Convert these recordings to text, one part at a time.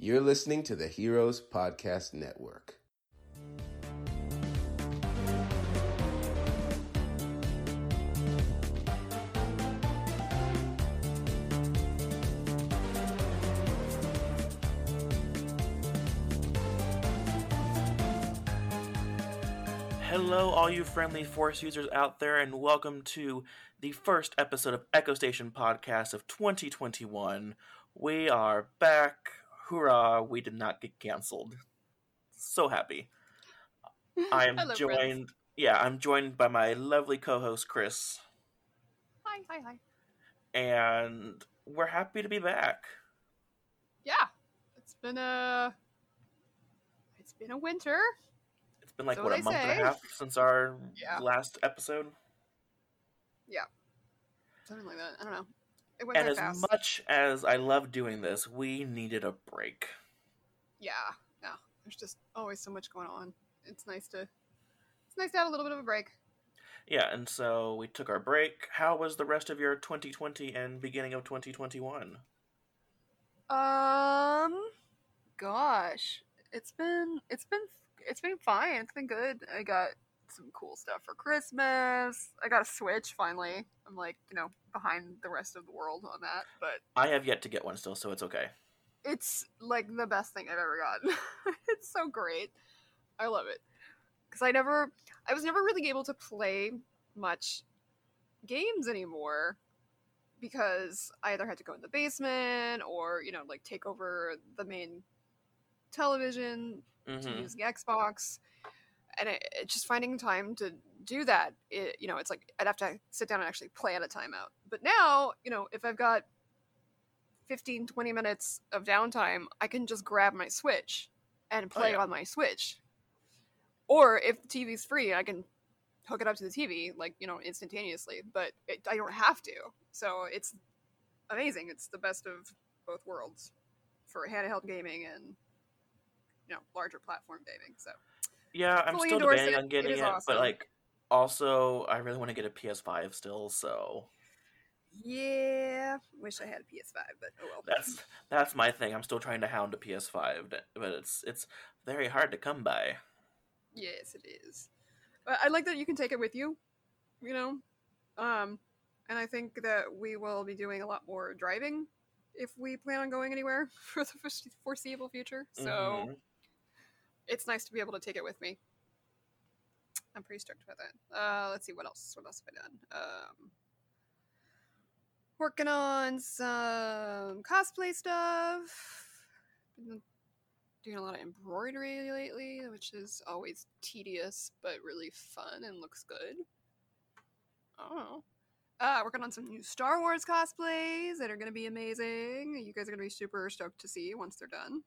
You're listening to the Heroes Podcast Network. Hello, all you friendly Force users out there, and welcome to the first episode of Echo Station Podcast of 2021. We are back. Hoorah, we did not get canceled. So happy. I'm joined by my lovely co-host, Chris. Hi. And we're happy to be back. Yeah, it's been a winter. It's been like, a month and a half since our last episode? Yeah. Something like that. I don't know. It went and very as fast. much as I love doing this, we needed a break. Yeah. There's just always so much going on. It's nice to have a little bit of a break. Yeah, and so we took our break. How was the rest of your 2020 and beginning of 2021? Gosh, it's been fine. It's been good. I got some cool stuff for Christmas. I got a Switch finally. I'm behind the rest of the world on that, but I have yet to get one still, so it's okay. It's like the best thing I've ever gotten. It's so great. I love it. Because I was never really able to play much games anymore because I either had to go in the basement or, take over the main television to use the Xbox. And just finding time to do that, it's like I'd have to sit down and actually plan a timeout. But now, if I've got 15, 20 minutes of downtime, I can just grab my Switch and play on my Switch. Or if the TV's free, I can hook it up to the TV, instantaneously. But I don't have to. So it's amazing. It's the best of both worlds for handheld gaming and, larger platform gaming. So yeah, I'm still debating on getting it, awesome. But also I really want to get a PS5 still, so yeah, wish I had a PS5, but oh well. That's my thing. I'm still trying to hound a PS5, but it's very hard to come by. Yes, it is. But I like that you can take it with you, and I think that we will be doing a lot more driving if we plan on going anywhere for the foreseeable future. So it's nice to be able to take it with me. I'm pretty stoked about that. Let's see, what else have I done? Working on some cosplay stuff. Been doing a lot of embroidery lately, which is always tedious, but really fun and looks good. Oh. Working on some new Star Wars cosplays that are going to be amazing. You guys are going to be super stoked to see once they're done.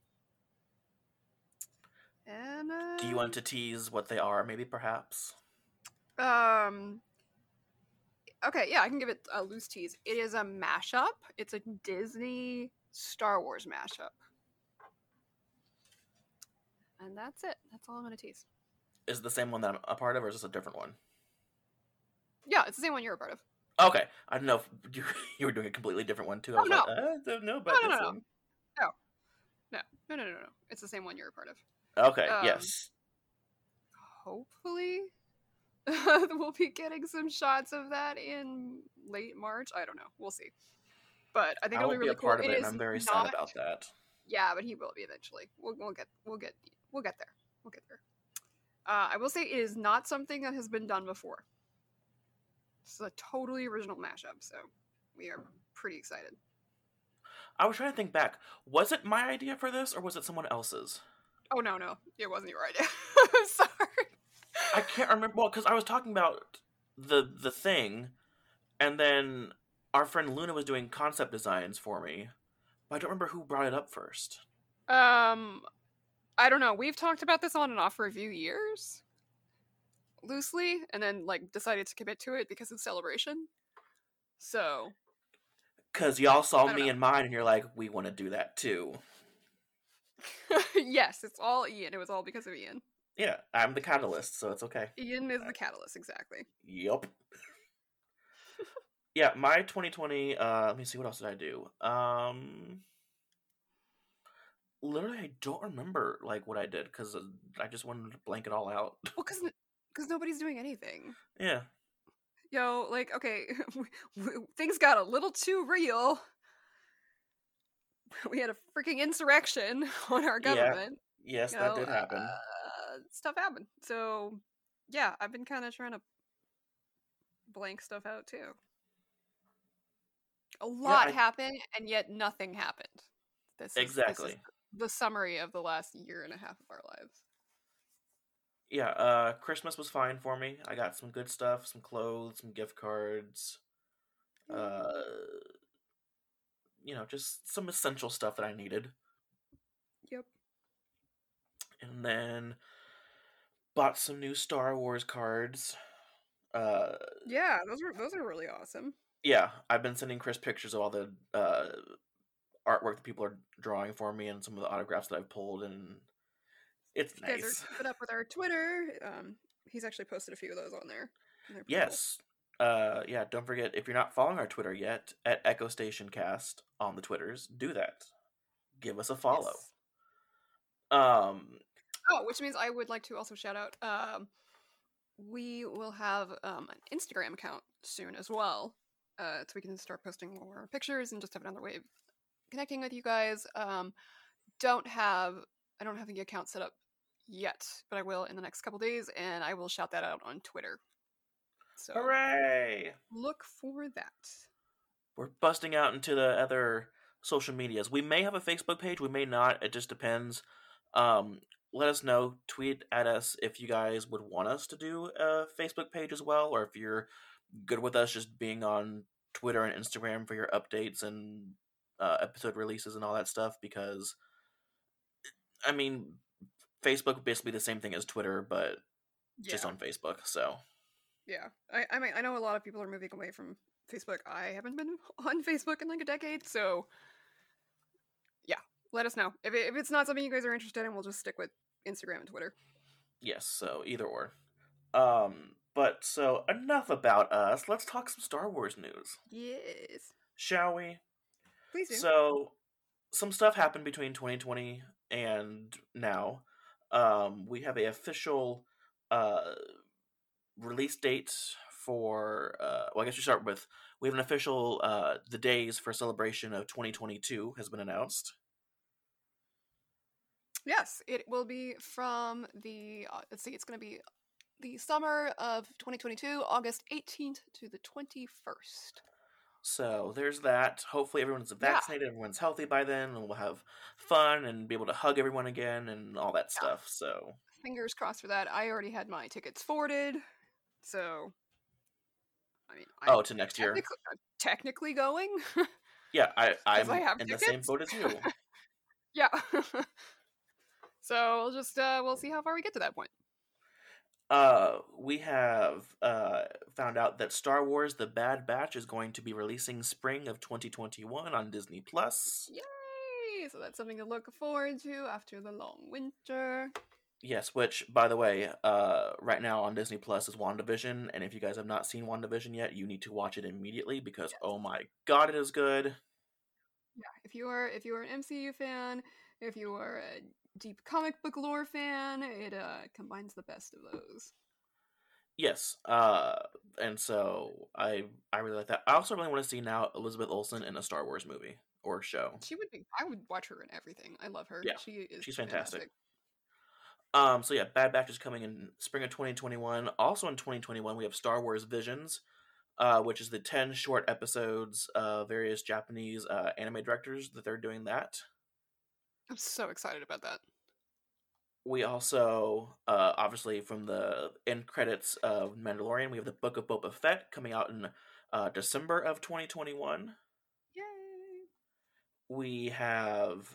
And, do you want to tease what they are, maybe, perhaps? Okay, yeah, I can give it a loose tease. It is a mashup. It's a Disney Star Wars mashup. And that's it. That's all I'm going to tease. Is it the same one that I'm a part of, or is this a different one? Yeah, it's the same one you're a part of. Okay. I don't know if you were doing a completely different one, too. I don't know about this one. No. It's the same one you're a part of. Okay, yes. Hopefully we'll be getting some shots of that in late March. I don't know. We'll see. But I think it'll be really cool. Part of it, and I'm very sad about that. Yeah, but he will be eventually. We'll get there. I will say it is not something that has been done before. This is a totally original mashup, so we are pretty excited. I was trying to think back. Was it my idea for this, or was it someone else's? Oh, no. It wasn't your idea. I'm sorry. I can't remember. Well, because I was talking about the thing, and then our friend Luna was doing concept designs for me, but I don't remember who brought it up first. I don't know. We've talked about this on and off for a few years, loosely, and then decided to commit to it because of Celebration. So, because y'all saw me and mine, and you're like, we want to do that too. Yes, it's all Ian. It was all because of Ian. Yeah, I'm the catalyst, so it's okay. Ian is the catalyst, exactly. Yup. Yeah, my 2020, let me see, what else did I do? Literally, I don't remember like what I did because I just wanted to blank it all out. Well, because nobody's doing anything. Yeah. Yo, like, okay, things got a little too real. We had a freaking insurrection on our Yeah. government. Yes, You that know, did happen. stuff happened. So, yeah, I've been kind of trying to blank stuff out too. A lot happened, and yet nothing happened. This is the summary of the last year and a half of our lives. Yeah, Christmas was fine for me. I got some good stuff, some clothes, some gift cards. Just some essential stuff that I needed. Yep. And then bought some new Star Wars cards. Yeah, those are really awesome. Yeah, I've been sending Chris pictures of all the artwork that people are drawing for me and some of the autographs that I've pulled, and it's nice. You guys are keeping up with our Twitter. He's actually posted a few of those on there. Yes. Cool. Yeah, don't forget, if you're not following our Twitter yet, at Echo Station Cast on the Twitters, do that. Give us a follow. Yes. Which means I would like to also shout out, we will have an Instagram account soon as well, so we can start posting more pictures and just have another way of connecting with you guys. I don't have the account set up yet, but I will in the next couple days, and I will shout that out on Twitter. So hooray! Look for that. We're busting out into the other social medias. We may have a Facebook page, we may not. It just depends. Let us know. Tweet at us if you guys would want us to do a Facebook page as well, or if you're good with us just being on Twitter and Instagram for your updates and episode releases and all that stuff, because I mean, Facebook basically the same thing as Twitter, but just on Facebook. So yeah, I mean, I know a lot of people are moving away from Facebook. I haven't been on Facebook in like a decade, so yeah, let us know if it's not something you guys are interested in. We'll just stick with Instagram and Twitter. Yes, so either or. But so enough about us. Let's talk some Star Wars news. Yes. Shall we? Please do. So, some stuff happened between 2020 and now. We have a official release date for. I guess we start with. We have an official. The days for celebration of 2022 has been announced. Yes, it will be from the. Let's see, it's going to be the summer of 2022, August 18th to the 21st. So there's that. Hopefully everyone's vaccinated, everyone's healthy by then, and we'll have fun and be able to hug everyone again and all that stuff. So fingers crossed for that. I already had my tickets forwarded, so I mean, to next year. I'm technically going. Yeah, I'm in the same boat as you. Yeah. So we'll see how far we get to that point. We have found out that Star Wars: The Bad Batch is going to be releasing spring of 2021 on Disney Plus. Yay! So that's something to look forward to after the long winter. Yes, which, by the way, right now on Disney Plus is WandaVision, and if you guys have not seen WandaVision yet, you need to watch it immediately because oh my god, it is good. Yeah, if you are an MCU fan, if you are a deep comic book lore fan, it combines the best of those. Yes, and so I really like that. I also really want to see now Elizabeth Olsen in a Star Wars movie or show. I would watch her in everything. I love her. Yeah, she's fantastic. So yeah, Bad Batch is coming in spring of 2021. Also in 2021, we have Star Wars Visions, which is the 10 short episodes of various Japanese anime directors that they're doing that. I'm so excited about that. We also, obviously, from the end credits of Mandalorian, we have the Book of Boba Fett coming out in December of 2021. Yay! We have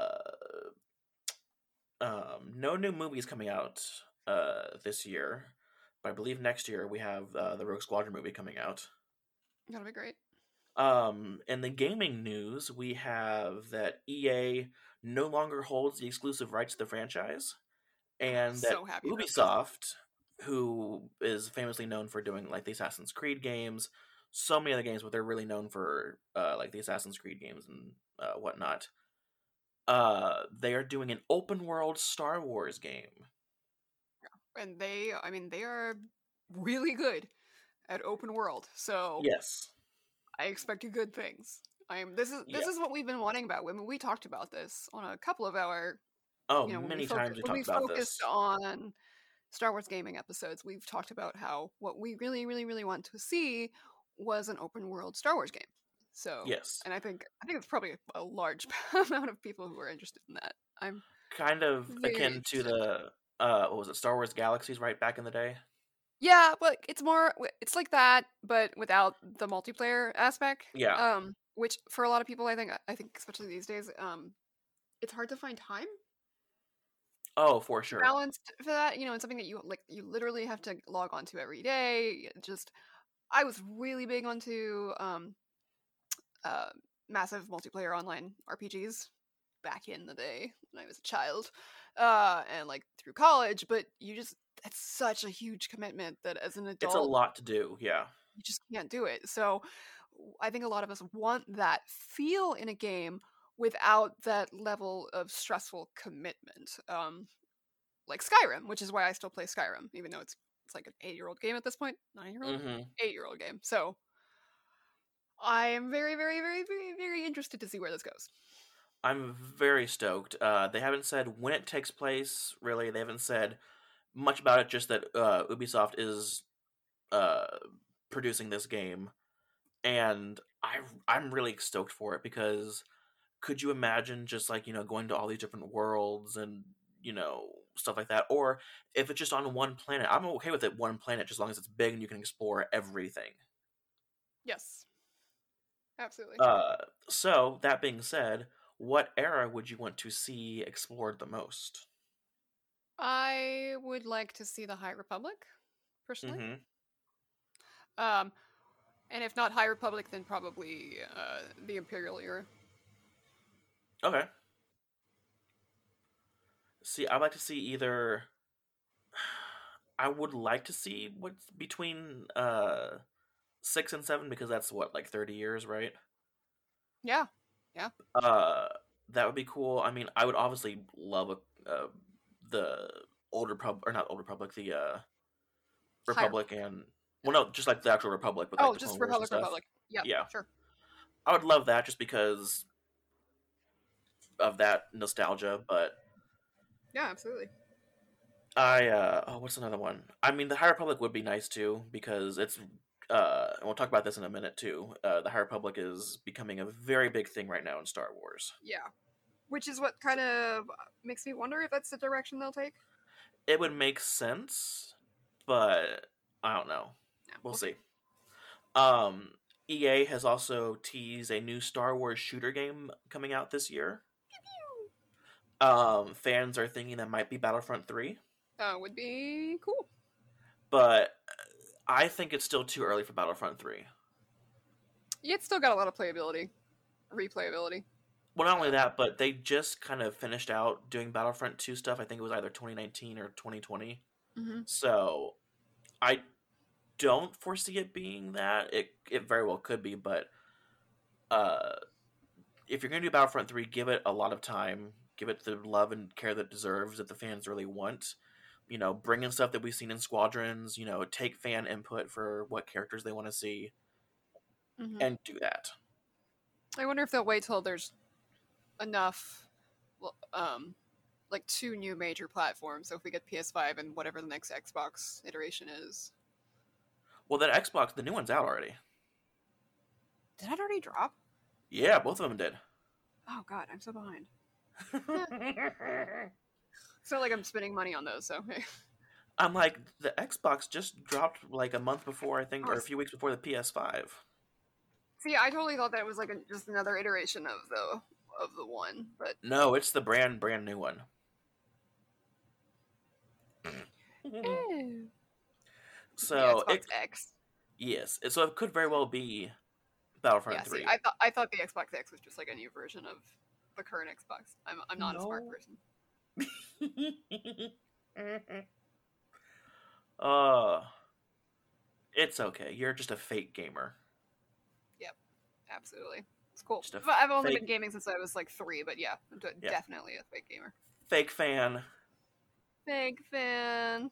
no new movies coming out this year, but I believe next year we have the Rogue Squadron movie coming out. That'll be great. In the gaming news, we have that EA no longer holds the exclusive rights to the franchise, and that Ubisoft, who is famously known for doing like the Assassin's Creed games, so many other games, but they're really known for like the Assassin's Creed games and whatnot. they are doing an open world Star Wars game. And they are really good at open world. So Yes. I expect good things. This is what we've been wanting about. I mean, we talked about this on a couple of our Many times we when we talked about focused this. on Star Wars gaming episodes. We've talked about how what we really, really, really want to see was an open world Star Wars game. So Yes. and I think it's probably a large amount of people who are interested in that. I'm Kind of very akin to interested. the what was it, Star Wars Galaxies, right, back in the day? Yeah, but it's like that, but without the multiplayer aspect. Yeah. Which for a lot of people, I think especially these days, it's hard to find time Oh, for sure. balanced for that. It's something that you literally have to log on to every day. I was really big onto massive multiplayer online RPGs back in the day when I was a child, and like through college. But that's such a huge commitment that as an It's a adult lot to do, yeah. you just can't do it. So I think a lot of us want that feel in a game without that level of stressful commitment. Like Skyrim, which is why I still play Skyrim, even though it's like an 8-year-old game at this point. 9-year-old? Mm-hmm. 8-year-old game. So I am very, very, very, very, very interested to see where this goes. I'm very stoked. They haven't said when it takes place, really. They haven't said much about it, just that Ubisoft is producing this game. And I'm really stoked for it, because could you imagine just like, going to all these different worlds and, stuff like that? Or if it's just on one planet, I'm okay with it one planet, just as long as it's big and you can explore everything. Yes. Absolutely. So, that being said, what era would you want to see explored the most? I would like to see the High Republic, personally. Mm-hmm. And if not High Republic, then probably the Imperial era. Okay. See, I'd like to see either... I would like to see what's between 6 and 7, because that's what, like 30 years, right? Yeah. That would be cool. I mean, I would obviously love the Old Republic, or not Old Republic, the Republic, and well, no, just like the actual Republic with like the just Clone Wars and stuff. Republic. Yep, Yeah, sure. I would love that just because of that nostalgia. But Yeah, absolutely. what's another one? I mean, the High Republic would be nice too, because it's and we'll talk about this in a minute too. The High Republic is becoming a very big thing right now in Star Wars. Yeah. Which is what kind of makes me wonder if that's the direction they'll take. It would make sense, but I don't know. Yeah, We'll see. EA has also teased a new Star Wars shooter game coming out this year. Fans are thinking that might be Battlefront 3. Would be cool. But I think it's still too early for Battlefront 3. Yeah, it's still got a lot of replayability. Well, not only that, but they just kind of finished out doing Battlefront 2 stuff. I think it was either 2019 or 2020. Mm-hmm. So I don't foresee it being that. It very well could be, but if you're going to do Battlefront 3, give it a lot of time. Give it the love and care that it deserves, that the fans really want. Bring in stuff that we've seen in Squadrons. Take fan input for what characters they want to see, and do that. I wonder if they'll wait till there's enough, like 2 new major platforms. So if we get PS5 and whatever the next Xbox iteration is. Well, that Xbox, the new one's out already. Did that already drop? Yeah, both of them did. Oh god, I'm so behind. It's not like I'm spending money on those, so hey. I'm like, the Xbox just dropped like a month before, I think, or a few weeks before the PS5. See, I totally thought that was like just another iteration of the one, but no, it's the brand new one. So Xbox X. Yes, so it could very well be Battlefront 3. See, I thought the Xbox X was just like a new version of the current Xbox. I'm not a smart person. It's okay. You're just a fake gamer. Yep, absolutely. It's cool. Just a But I've only fake- been gaming since I was like 3, but yeah, I'm Yeah. definitely a fake gamer. Fake fan. Fake fan.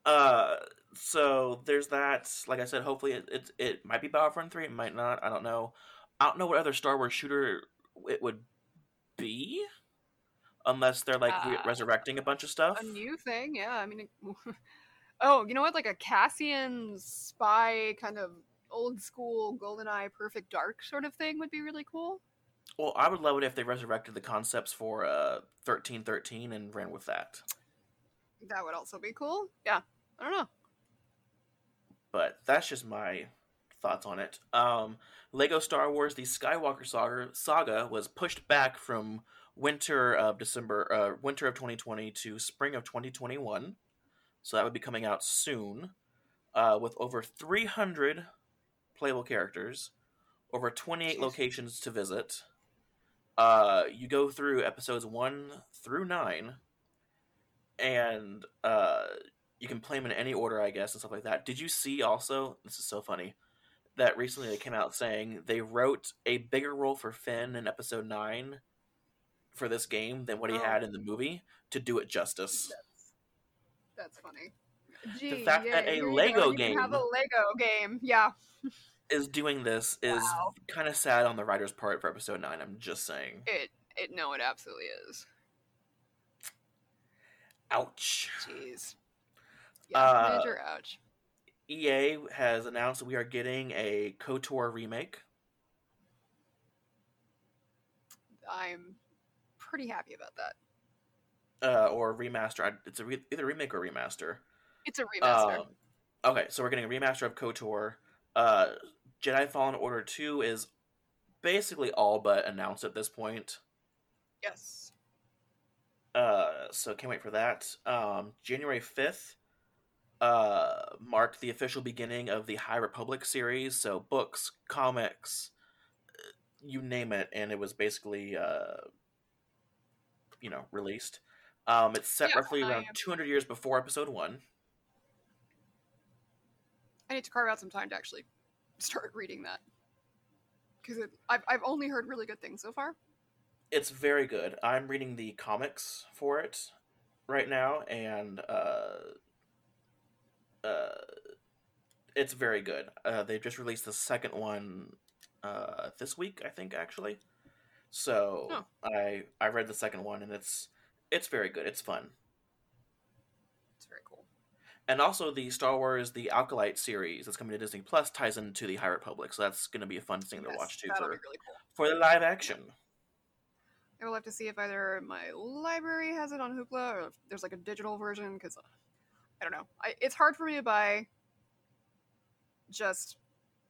So there's that. Like I said, hopefully it might be Battlefront 3. It might not. I don't know. I don't know what other Star Wars shooter it would be, unless they're like resurrecting a bunch of stuff. A new thing, yeah. I mean, oh, you know what? Like a Cassian spy kind of old school GoldenEye Perfect Dark sort of thing would be really cool. Well, I would love it if they resurrected the concepts for 1313 and ran with that. That would also be cool. Yeah, I don't know. But that's just my thoughts on it. Lego Star Wars: The Skywalker Saga was pushed back from winter of 2020 to spring of 2021. So that would be coming out soon, with over 300 playable characters, over 28 locations to visit. You go through episodes 1 through 9, and you can play them in any order, I guess, and stuff like that. Did you see also, this is so funny, that recently they came out saying they wrote a bigger role for Finn in episode 9 for this game than what he had in the movie to do it justice. That's funny. Gee, the fact that a Lego game have a Lego game, yeah, is doing this is kind of sad on the writer's part for episode 9. I'm just saying. It absolutely is. Ouch. Jeez. Yeah, major ouch. EA has announced that we are getting a KOTOR remake. I'm pretty happy about that. Or remaster. It's either remake or remaster. It's a remaster. Okay, so we're getting a remaster of KOTOR. Jedi Fallen Order 2 is basically all but announced at this point. Yes. So can't wait for that. January 5th marked the official beginning of the High Republic series. So books, comics, you name it, and it was basically released. It's set roughly around 200 years before episode 1. I need to carve out some time to actually start reading that, because I've only heard really good things so far. It's very good. I'm reading the comics for it right now, and it's very good. They've just released the second one this week, I think, actually. So I read the second one, and it's very good. It's fun. It's very cool. And also the Star Wars, the Acolyte series that's coming to Disney Plus ties into the High Republic, so that's going to be a fun thing to watch too that'll be really cool. for the live action. I will have to see if either my library has it on Hoopla or if there's like a digital version, because I don't know. It's hard for me to buy just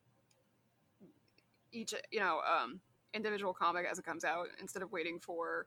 each individual comic as it comes out instead of waiting for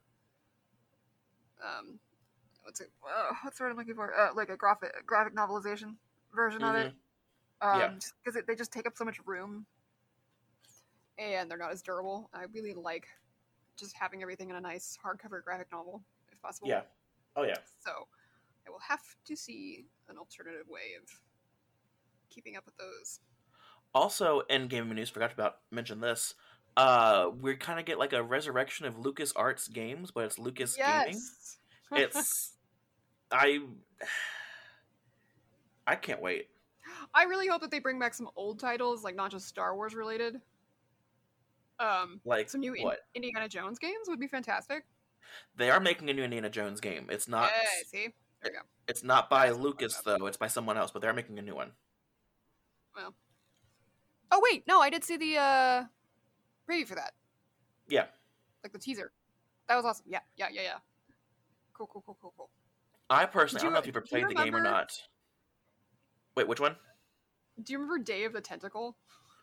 what's the word I'm looking for? Like a graphic novelization version of it. Because they just take up so much room and they're not as durable. I really like just having everything in a nice hardcover graphic novel, if possible. Yeah. Oh, yeah. So I will have to see an alternative way of keeping up with those. Also, in gaming news, forgot to mention this. We kind of get like a resurrection of LucasArts games, but it's Lucas Gaming. It's I can't wait. I really hope that they bring back some old titles, like not just Star Wars related. Like some new Indiana Jones games would be fantastic. They are making a new Indiana Jones game. It's not. Yeah, see, there you go. It's not by Lucas though. It's by someone else, but they're making a new one. Well. Oh wait, no, I did see the preview for that. Yeah. Like the teaser. That was awesome. Yeah. Cool. I personally, I don't know if you've ever played the game or not. Wait, which one? Do you remember Day of the Tentacle?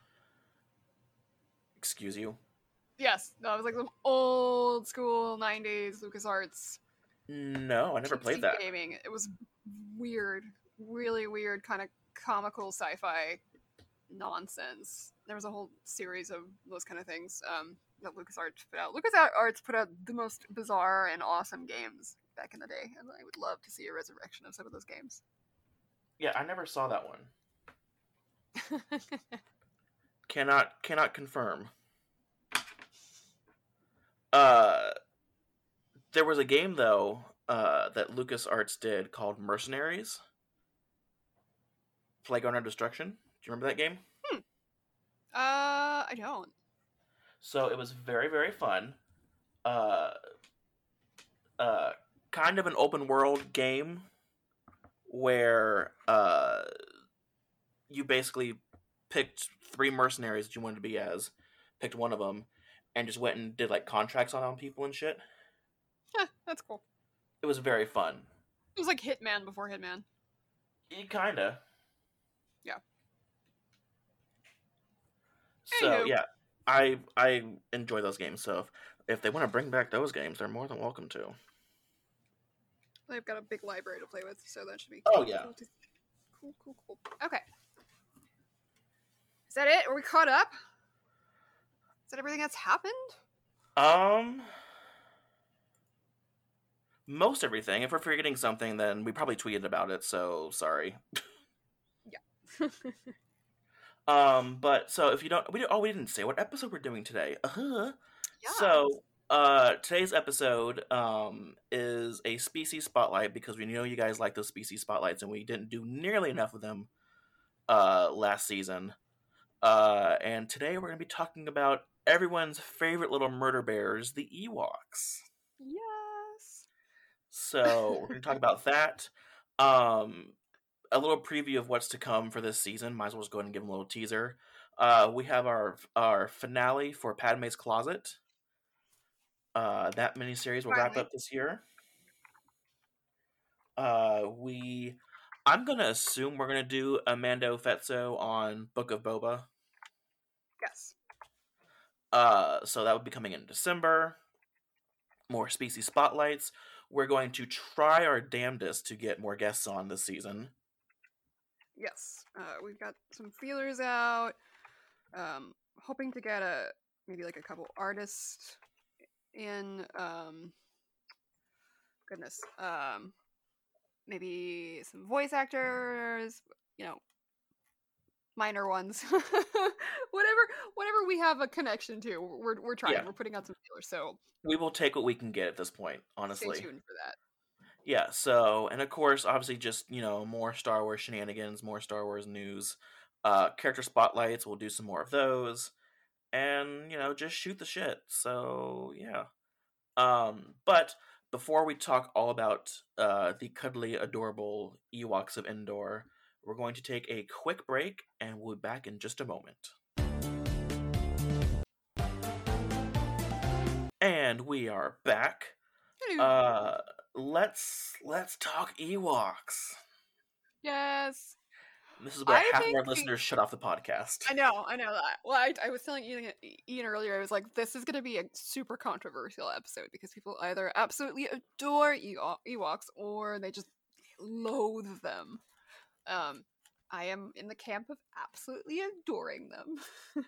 Excuse you? Yes. No, it was like some old school 90s LucasArts. No, I never played that. Gaming. It was weird. Really weird, kind of comical sci-fi nonsense. There was a whole series of those kind of things that LucasArts put out. LucasArts put out the most bizarre and awesome games back in the day, and I would love to see a resurrection of some of those games. Yeah, I never saw that one. Cannot confirm. Uh, there was a game though that LucasArts did called Mercenaries: Playground of Destruction. Do you remember that game? I don't. So it was very, very fun. Uh, uh, kind of an open world game where you basically picked 3 mercenaries that you wanted to be as, picked one of them, and just went and did like contracts on people and shit. That's cool. It was very fun. It was like Hitman before Hitman. Kinda. Yeah. So Anywho. yeah, I enjoy those games. So if they want to bring back those games, they're more than welcome to. They've got a big library to play with, so that should be Oh yeah. Cool. Okay. Is that it? Are we caught up? Is that everything that's happened? Most everything. If we're forgetting something, then we probably tweeted about it, so sorry. Yeah. But so if you don't, we didn't say what episode we're doing today. Yeah. So, today's episode is a species spotlight because we know you guys like those species spotlights, and we didn't do nearly enough of them last season. And today we're going to be talking about everyone's favorite little murder bears, the Ewoks. Yes. So we're going to talk about that. A little preview of what's to come for this season. Might as well just go ahead and give them a little teaser. We have our finale for Padme's Closet. That miniseries will wrap up this year. I'm gonna assume we're gonna do a Mando Fetzo on Book of Boba. Yes. So that would be coming in December. More species spotlights. We're going to try our damnedest to get more guests on this season. Yes. We've got some feelers out. Hoping to get maybe like a couple artists in. Goodness. Maybe some voice actors. Minor ones. whatever we have a connection to, we're trying. Yeah. We're putting out some feelers, so we will take what we can get at this point, honestly. Stay tuned for that. Yeah, so, and of course, obviously just, more Star Wars shenanigans, more Star Wars news, character spotlights, we'll do some more of those, and, just shoot the shit, so, yeah. But before we talk all about the cuddly, adorable Ewoks of Endor, we're going to take a quick break, and we'll be back in just a moment. And we are back. Let's talk Ewoks. Yes. This is where half of our listeners shut off the podcast. I know that. Well, I was telling Ian earlier, I was like, this is going to be a super controversial episode because people either absolutely adore Ewoks or they just loathe them. I am in the camp of absolutely adoring them.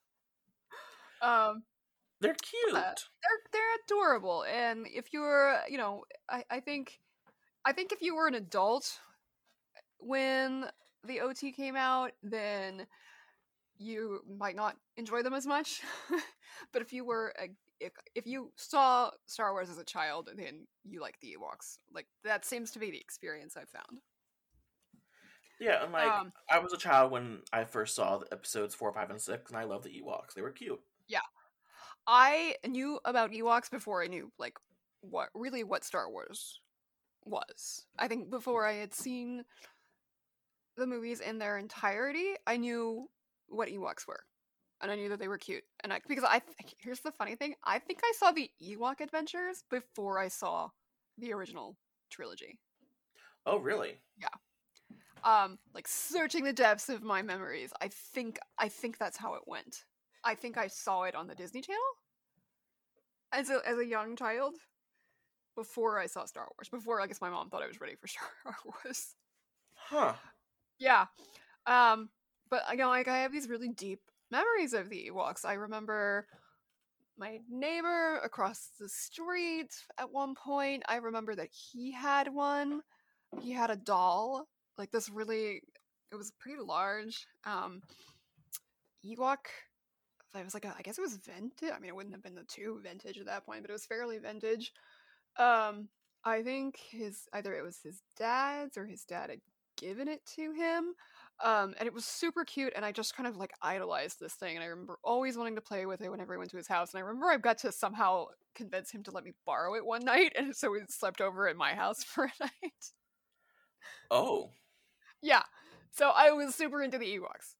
They're cute. They're adorable, and if you're, I think if you were an adult when the OT came out, then you might not enjoy them as much. But if you were if you saw Star Wars as a child, then you like the Ewoks. Like, that seems to be the experience I've found. Yeah, and I was a child when I first saw the episodes 4, 5, and 6, and I loved the Ewoks. They were cute. Yeah. I knew about Ewoks before I knew, what Star Wars was. I think before I had seen the movies in their entirety, I knew what Ewoks were. And I knew that they were cute. And here's the funny thing, I think I saw the Ewok Adventures before I saw the original trilogy. Oh, really? Yeah. Searching the depths of my memories, I think that's how it went. I think I saw it on the Disney Channel as a young child before I saw Star Wars. Before, I guess, my mom thought I was ready for Star Wars. Huh. Yeah. But I have these really deep memories of the Ewoks. I remember my neighbor across the street at one point. I remember that he had one. He had a doll. It was pretty large. Ewok it was like I guess it was vintage. I mean, it wouldn't have been the two vintage at that point, but it was fairly vintage. I think either it was his dad's or his dad had given it to him. And it was super cute, and I just kind of like idolized this thing, and I remember always wanting to play with it whenever I went to his house, and I remember I got to somehow convince him to let me borrow it one night, and so we slept over at my house for a night. Oh. Yeah. So I was super into the Ewoks.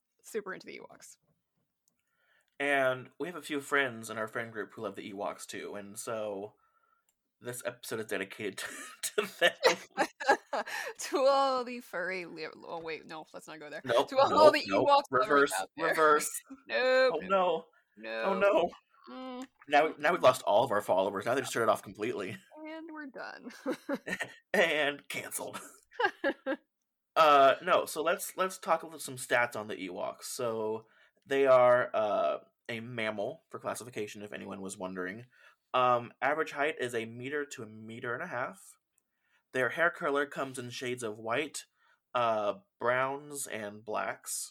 And we have a few friends in our friend group who love the Ewoks too, and so this episode is dedicated to them. To all the furry... Oh, wait, no, let's not go there. Nope, To all the Ewoks reverse, out there. reverse. Nope. Oh no. No. Oh no. Now we've lost all of our followers. Now they just turned it off completely. And we're done. And canceled. No, so let's talk about some stats on the Ewoks. So they are a mammal for classification, if anyone was wondering. Average height is 1 meter to 1.5 meters. Their hair color comes in shades of white, browns, and blacks.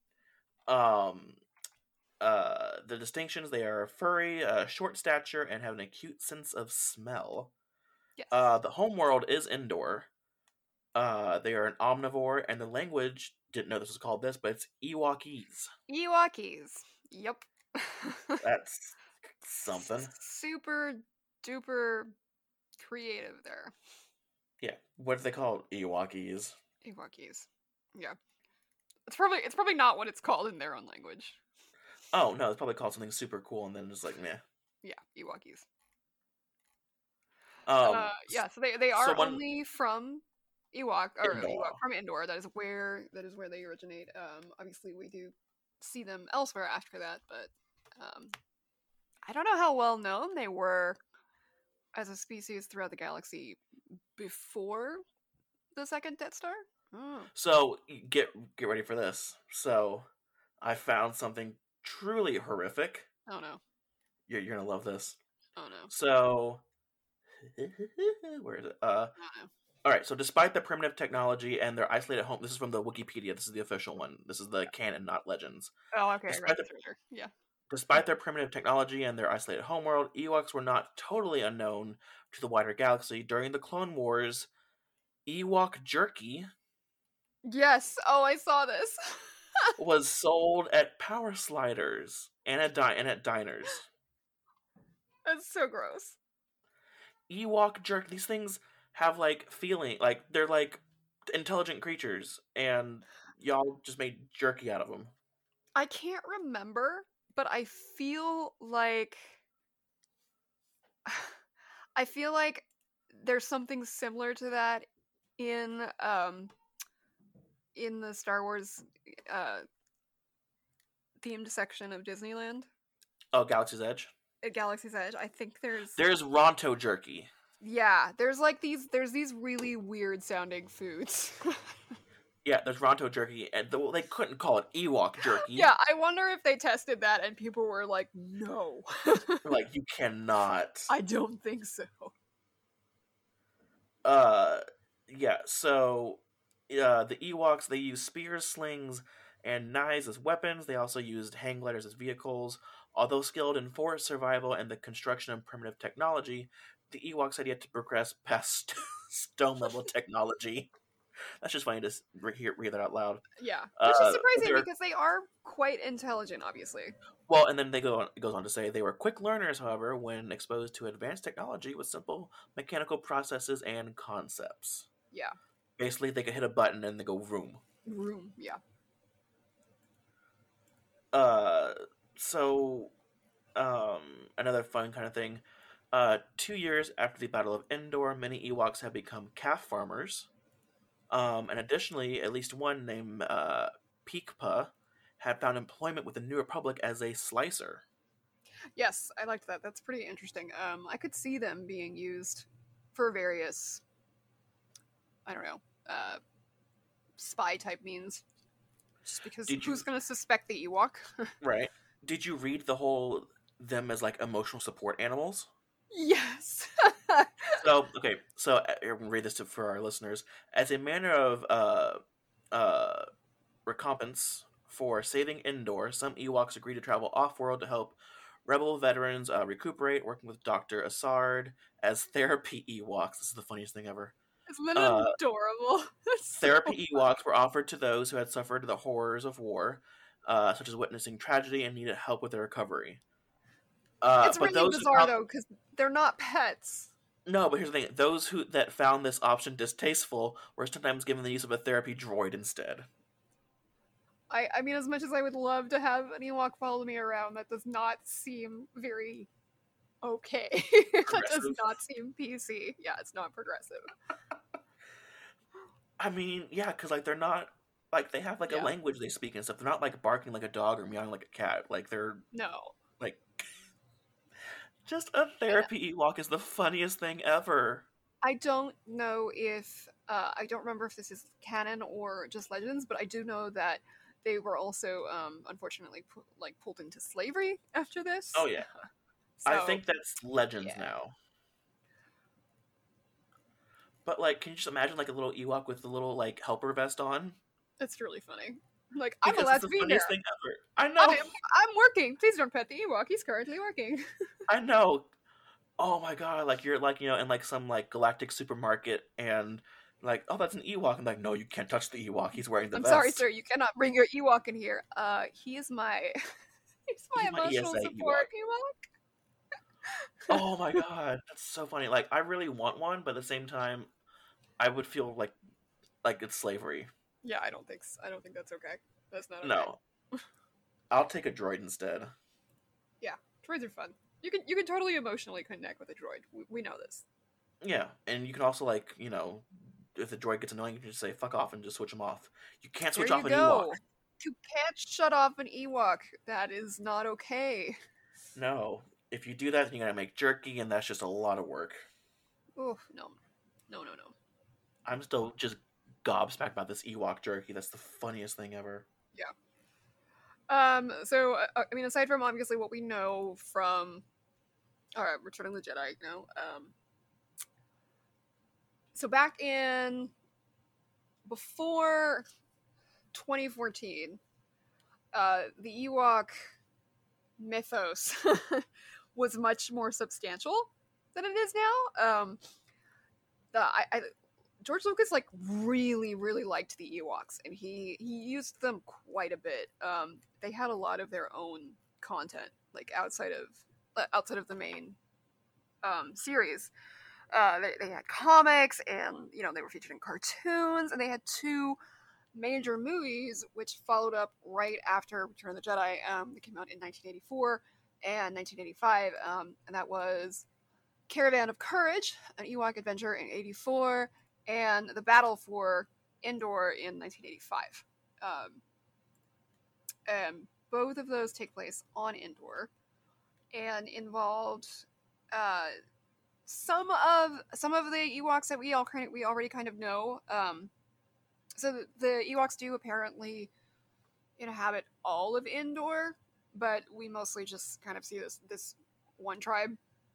The distinctions: they are furry, short stature, and have an acute sense of smell. Yes. The homeworld is Endor. They are an omnivore, and the language, didn't know this was called this, but it's Ewokese. Ewokese. Yep. That's something. Super duper creative there. Yeah. What do they call Ewokese? Ewokese. Yeah. It's probably not what it's called in their own language. Oh, no, it's probably called something super cool, and then just like, meh. Yeah, Ewokese. Yeah, so they are only from Ewok from Endor. That is where they originate. Obviously we do see them elsewhere after that, but I don't know how well known they were as a species throughout the galaxy before the second Death Star. So get ready for this. So I found something truly horrific. Oh no. You're gonna love this. Oh no. So where is it? Oh, no. All right, so despite the primitive technology and their isolated home, this is from the Wikipedia. This is the official one. This is the canon, not legends. Oh, okay. Sure. Yeah. Despite their primitive technology and their isolated homeworld, Ewoks were not totally unknown to the wider galaxy. During the Clone Wars, Ewok jerky Yes. Oh, I saw this. was sold at power sliders and at diners. That's so gross. Ewok jerky. These things have like feeling, like they're like intelligent creatures, and y'all just made jerky out of them. I can't remember, but I feel like there's something similar to that in the Star Wars themed section of Disneyland. Oh, Galaxy's Edge. At Galaxy's Edge, I think there's Ronto jerky. Yeah, there's these really weird sounding foods. Yeah, there's Ronto jerky, and they couldn't call it Ewok jerky. Yeah, I wonder if they tested that and people were like, no. Like, you cannot. I don't think so. Yeah, so the Ewoks, they use spears, slings, and knives as weapons. They also used hang gliders as vehicles. Although skilled in forest survival and the construction of primitive technology, the Ewoks had yet to progress past stone-level technology. That's just funny to read that out loud. Yeah, which is surprising because they are quite intelligent, obviously. Well, and then it goes on to say they were quick learners, however, when exposed to advanced technology with simple mechanical processes and concepts. Yeah. Basically, they could hit a button and they go vroom. Vroom, yeah. So, another fun kind of thing. 2 years after the Battle of Endor, many Ewoks have become calf farmers. And additionally, at least one named Peekpa had found employment with the New Republic as a slicer. Yes, I liked that. That's pretty interesting. I could see them being used for various, I don't know, spy type means. Just because who's going to suspect the Ewok? Right. Did you read the whole them as like emotional support animals? Yes. So I'm gonna read this for our listeners. As a manner of recompense for saving Endor, some Ewoks agree to travel off-world to help rebel veterans recuperate, working with Dr. Assard as therapy Ewoks. This is the funniest thing ever. Isn't that Uh, adorable? Therapy Ewoks were offered to those who had suffered the horrors of war, such as witnessing tragedy and needed help with their recovery. It's But really those bizarre though, because they're not pets. No, but here's the thing: those that found this option distasteful were sometimes given the use of a therapy droid instead. I mean, as much as I would love to have an Ewok follow me around, that does not seem very okay. That does not seem PC. Yeah, it's not progressive. I mean, yeah, because like they're not like they have like a language they speak and stuff. They're not like barking like a dog or meowing like a cat. Like they're like just a therapy Ewok is the funniest thing ever. I don't know if I don't remember if this is canon or just legends, but I do know that they were also unfortunately pulled into slavery after this. Oh yeah, so, I think that's legends now. But like, can you just imagine like a little Ewok with the little like helper vest on? It's really funny. Like, because I'm allowed to be here. Thing ever. I know. I'm working. Please don't pet the Ewok. He's currently working. I know. Oh my god! Like you're like in like some like galactic supermarket and like, oh, that's an Ewok. I'm like, no, you can't touch the Ewok. He's wearing the vest. I'm sorry, sir. You cannot bring your Ewok in here. He is my he's my emotional support Ewok. Oh my god, that's so funny. Like, I really want one, but at the same time, I would feel like it's slavery. Yeah, I don't think that's okay. That's not okay. No. I'll take a droid instead. Yeah, droids are fun. You can totally emotionally connect with a droid. We know this. Yeah, and you can also like, if the droid gets annoying, you can just say fuck off and just switch them off. You can't switch off an Ewok. You can't shut off an Ewok. That is not okay. No. If you do that, then you're gonna make jerky, and that's just a lot of work. Oh, no. I'm still just gobsmacked about this Ewok jerky. That's the funniest thing ever. Yeah. So, I mean, aside from obviously what we know from Return of the Jedi, so back in before 2014, the Ewok mythos was much more substantial than it is now. George Lucas really liked the Ewoks, and he used them quite a bit. They had a lot of their own content, like outside of the main series. They had comics, and they were featured in cartoons, and they had 2 major movies which followed up right after Return of the Jedi. They came out in 1984 and 1985, and that was Caravan of Courage, an Ewok adventure in 1984, and The Battle for Endor in 1985. And both of those take place on Endor and involved some of the Ewoks that we already kind of know. So the Ewoks do apparently inhabit all of Endor, but we mostly just kind of see this one tribe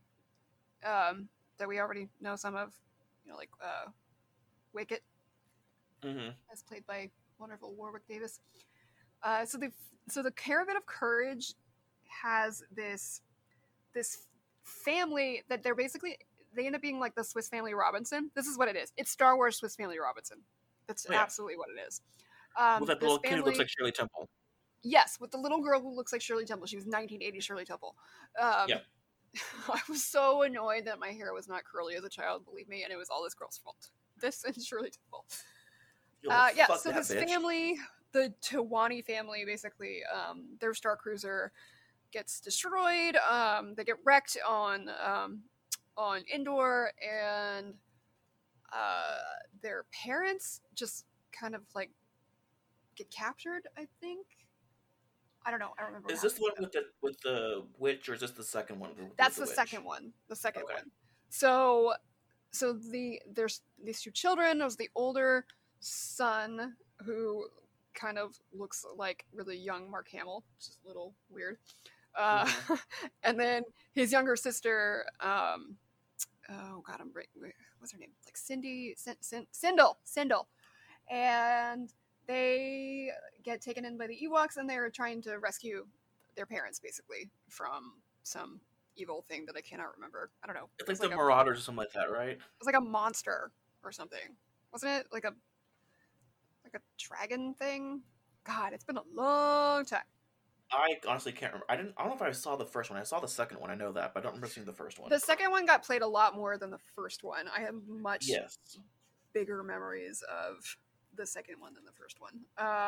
that we already know some of, Wicket, as played by wonderful Warwick Davis. So the Caravan of Courage has this family that they end up being like the Swiss Family Robinson. This is what it is. It's Star Wars Swiss Family Robinson. That's absolutely what it is. With that little kid who looks like Shirley Temple. Yes, with the little girl who looks like Shirley Temple. She was 1980 Shirley Temple. I was so annoyed that my hair was not curly as a child, believe me, and it was all this girl's fault. This and Shirley Temple. So this family, the Tawani family, basically, their Star Cruiser gets destroyed. They get wrecked on Endor, and their parents just kind of get captured, I think. I don't know. I don't remember. Is this the one with the witch, or is this the second one? That's the second one. The second one. So there's these 2 children. There's the older son who kind of looks like really young Mark Hamill, which is a little weird. And then his younger sister. Oh God, what's her name? Like Cindy, Sindel, and they get taken in by the Ewoks, and they're trying to rescue their parents, basically, from some evil thing that I cannot remember. I don't know. It's like the Marauders or something like that, right? It was like a monster or something, wasn't it? Like a dragon thing. God, it's been a long time. I honestly can't remember. I don't know if I saw the first one. I saw the second one. I know that, but I don't remember seeing the first one. The second one got played a lot more than the first one. I have much Yes. bigger memories of the second one than the first one.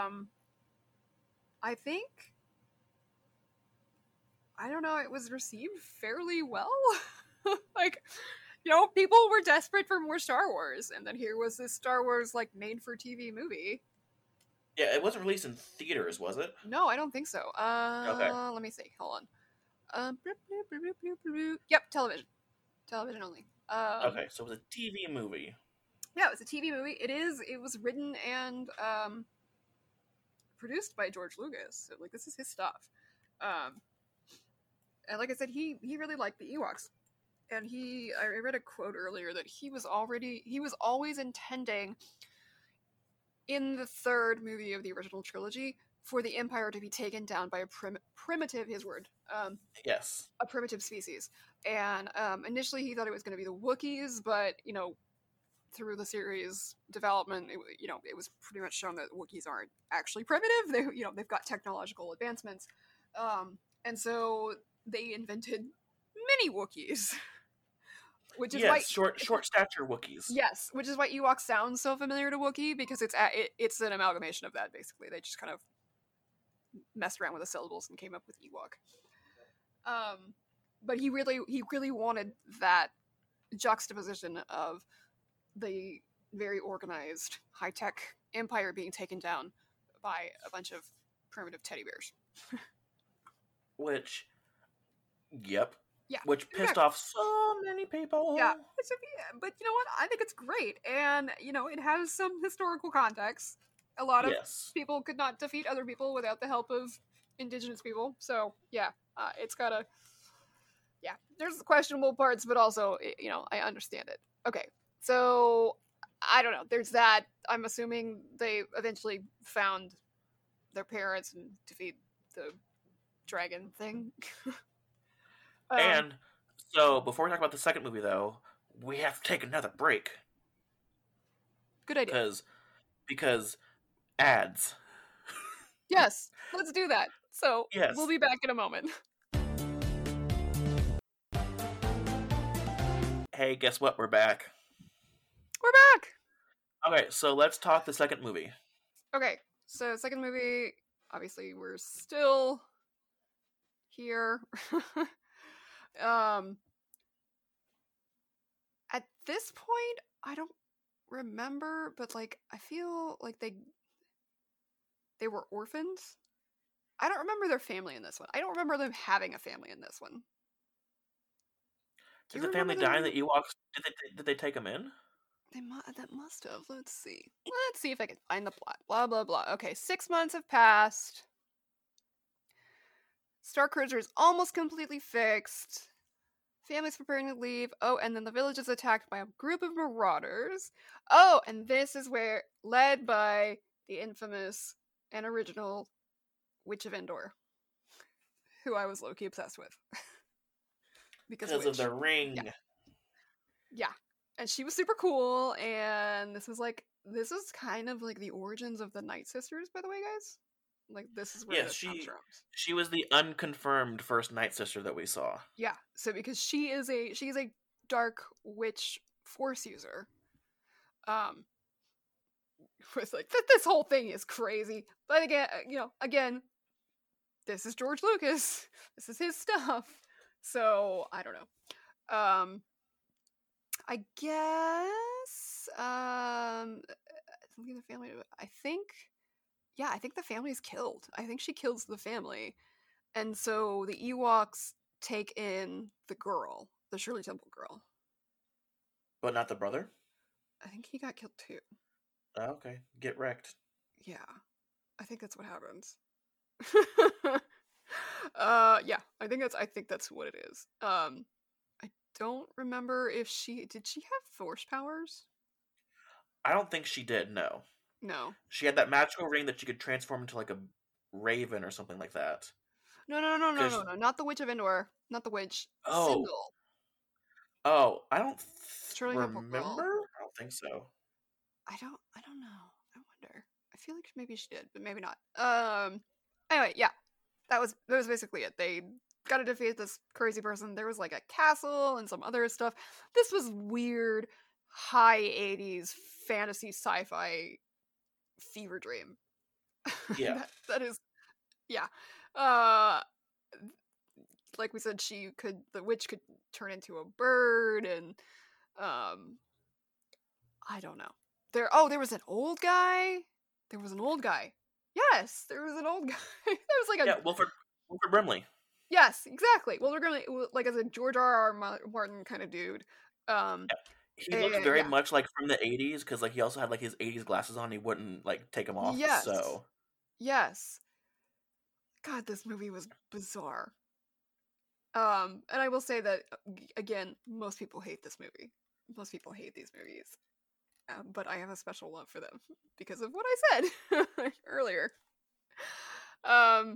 I think, I don't know, it was received fairly well. Like, you know, people were desperate for more Star Wars, and then here was this Star Wars, like, made-for-TV movie. Yeah, it wasn't released in theaters, was it? No, I don't think so. Okay. Let me see. Hold on. Yep, television. Television only. Okay, so it was a TV movie. Yeah, it was a TV movie. It was written and produced by George Lucas. So, like, this is his stuff. And like I said, he really liked the Ewoks. And I read a quote earlier that he was always intending in the third movie of the original trilogy for the Empire to be taken down by a primitive, his word, Yes. a primitive species. And initially he thought it was going to be the Wookiees, but, you know, through the series development, it was pretty much shown that Wookiees aren't actually primitive. They've got technological advancements. And so they invented mini Wookiees. Which is why short stature Wookiees. Yes, which is why Ewok sounds so familiar to Wookiee, because it's an amalgamation of that, basically. They just kind of messed around with the syllables and came up with Ewok. But he really wanted that juxtaposition of the very organized, high-tech empire being taken down by a bunch of primitive teddy bears. Which, yep. Yeah. Which pissed off so many people. Yeah. But you know what? I think it's great. And, it has some historical context. A lot of people could not defeat other people without the help of indigenous people. So, yeah. It's got a... Yeah. There's questionable parts, but also, I understand it. Okay. So, I don't know. There's that. I'm assuming they eventually found their parents and defeat the dragon thing. And so, before we talk about the second movie, though, we have to take another break. Good idea. Because ads. Yes, let's do that. So, yes. We'll be back in a moment. Hey, guess what? We're back. We're back! Okay, so let's talk the second movie. Okay, so second movie, obviously we're still here. At this point, I don't remember, but like I feel like they were orphans. I don't remember their family in this one. I don't remember them having a family in this one. Did the family die in the Ewoks? Did they take them in? That must have. Let's see if I can find the plot. Blah blah blah. Okay, 6 months have passed. Star Cruiser is almost completely fixed. Family's preparing to leave. Oh, and then the village is attacked by a group of marauders. Oh, and this is where, led by the infamous and original Witch of Endor, who I was low-key obsessed with. because of the ring. Yeah. And she was super cool, and this was kind of like the origins of the Night Sisters, by the way, guys. Like, this is where this comes from. She was the unconfirmed first Night Sister that we saw. Yeah, so because she is a dark witch force user. With like this whole thing is crazy. But again, this is George Lucas. This is his stuff. So I don't know. I guess the family. I think the family is killed. I think she kills the family, and so the Ewoks take in the girl, the Shirley Temple girl. But not the brother? I think he got killed too. Oh, okay. Get wrecked. Yeah. I think that's what happens. I think that's what it is. I don't remember if did she have force powers? I don't think she did, no. No. She had that magical ring that she could transform into like a raven or something like that. No. Not the Witch of Endor. Not the witch. Oh. Sindel. Oh, I don't Shirley Temple remember. Girl. I don't think so. I don't know. I wonder. I feel like maybe she did, but maybe not. Anyway, yeah. That was basically it. They got to defeat this crazy person. There was like a castle and some other stuff. This was weird, high 80s fantasy sci-fi fever dream. Yeah. that is, yeah. Like we said, the witch could turn into a bird, and I don't know. There was an old guy. Yes, there was an old guy. There was like a Wilford Brimley. Yes, exactly. Well, they're gonna like as a George R.R. Martin kind of dude. He looked very much like from the 80s because like he also had like his 80s glasses on. He wouldn't like take them off. Yes. So yes. God, this movie was bizarre. And I will say that again, most people hate this movie. Most people hate these movies. But I have a special love for them because of what I said earlier. I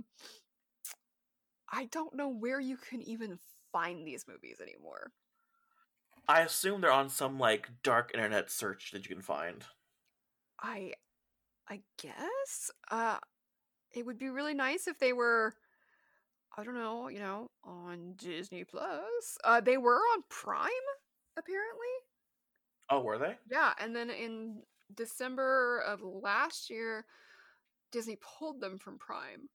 don't know where you can even find these movies anymore. I assume they're on some like dark internet search that you can find. I guess it would be really nice if they were, I don't know, on Disney Plus. They were on Prime apparently. Oh, were they? Yeah, and then in December of last year, Disney pulled them from Prime.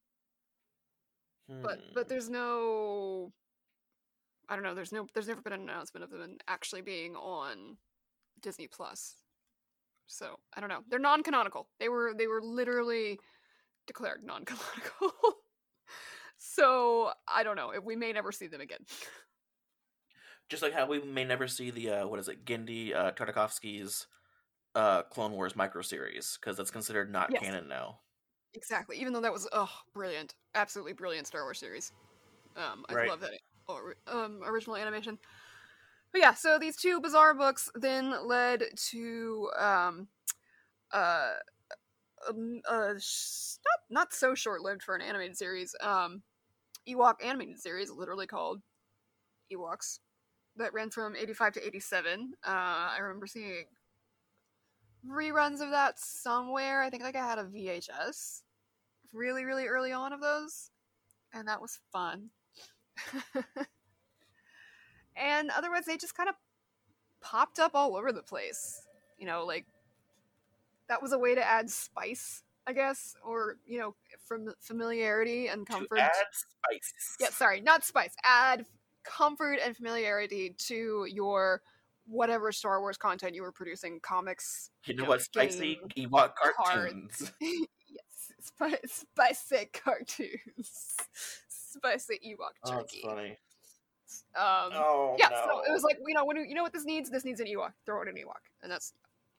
But there's no, I don't know. There's never been an announcement of them actually being on Disney Plus. So I don't know. They're non-canonical. They were literally declared non-canonical. So I don't know. We may never see them again. Just like how we may never see the Genndy Tartakovsky's Clone Wars micro series because that's considered not canon now. Exactly. Even though that was brilliant, absolutely brilliant Star Wars series. I love that original animation. But yeah, so these two bizarre books then led to not so short-lived for an animated series. Ewok animated series, literally called Ewoks, that ran from 85 to 87. I remember seeing reruns of that somewhere. I think like I had a VHS really, really early on of those, and that was fun. And otherwise, they just kind of popped up all over the place. Like that was a way to add spice, I guess, or from familiarity and comfort. To add spice. Yeah, sorry, not spice. Add comfort and familiarity to your whatever Star Wars content you were producing, comics. You know what's spicy? Ewok cartoons. Yes, spicy cartoons. Spicy Ewok Oh, that's jerky. funny. Yeah, no. So it was like, what this needs? This needs an Ewok. Throw it an Ewok. And that's...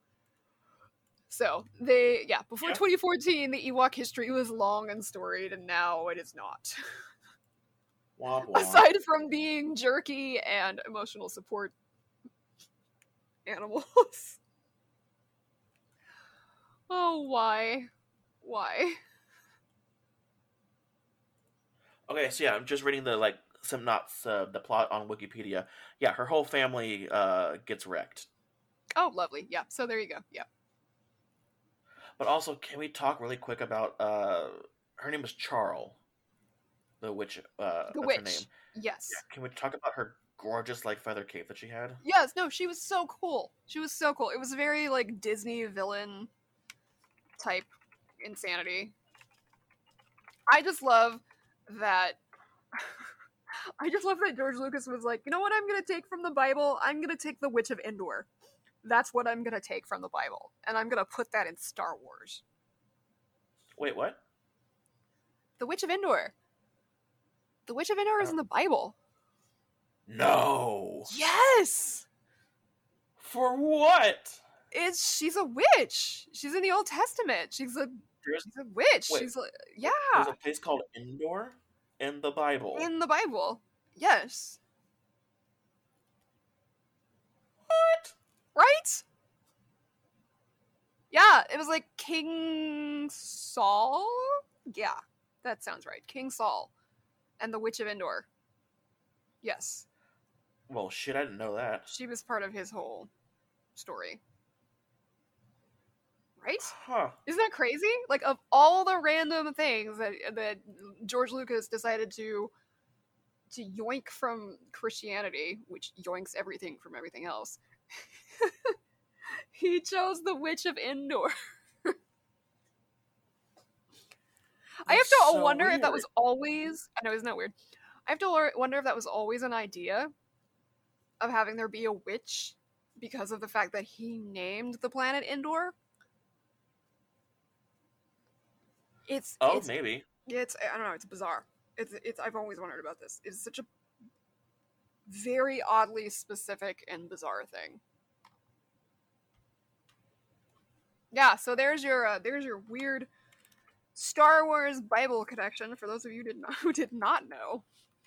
So, before 2014, the Ewok history was long and storied, and now it is not. Womp womp. Aside from being jerky and emotional support animals. Oh, why? Why? Okay, so yeah, I'm just reading the the plot on Wikipedia. Yeah, her whole family gets wrecked. Oh, lovely. Yeah, so there you go. Yeah. But also, can we talk really quick about her name is Charl, the witch. The Her witch. name. Yes. Yeah, can we talk about her gorgeous feather cape that she had? Yes. No, she was so cool. It was very Disney villain type insanity. I just love that. George Lucas was like, you know what I'm gonna take from the Bible? I'm gonna take the Witch of Endor. That's what I'm gonna take from the Bible, and I'm gonna put that in Star Wars. Wait, what? The Witch of Endor. The Witch of Endor is in the Bible. No. Yes. For what? She's a witch. She's in the Old Testament. She's a witch. Wait, There's a place called Endor in the Bible. In the Bible. Yes. What? Right? Yeah. Yeah, it was like King Saul. Yeah, that sounds right. King Saul and the Witch of Endor. Yes, Well, shit, I didn't know that. she was part of his whole story. Right? Huh. Isn't that crazy? Like, of all the random things that George Lucas decided to yoink from Christianity, which yoinks everything from everything else, he chose the Witch of Endor. I have to so wonder if that weird. was always... I know, isn't that weird? I have to wonder if that was always an idea of having there be a witch because of the fact that he named the planet Endor. It's maybe. It's I don't know. It's bizarre. It's. I've always wondered about this. It's such a very oddly specific and bizarre thing. Yeah. So there's your weird Star Wars Bible connection for those of you who did not know.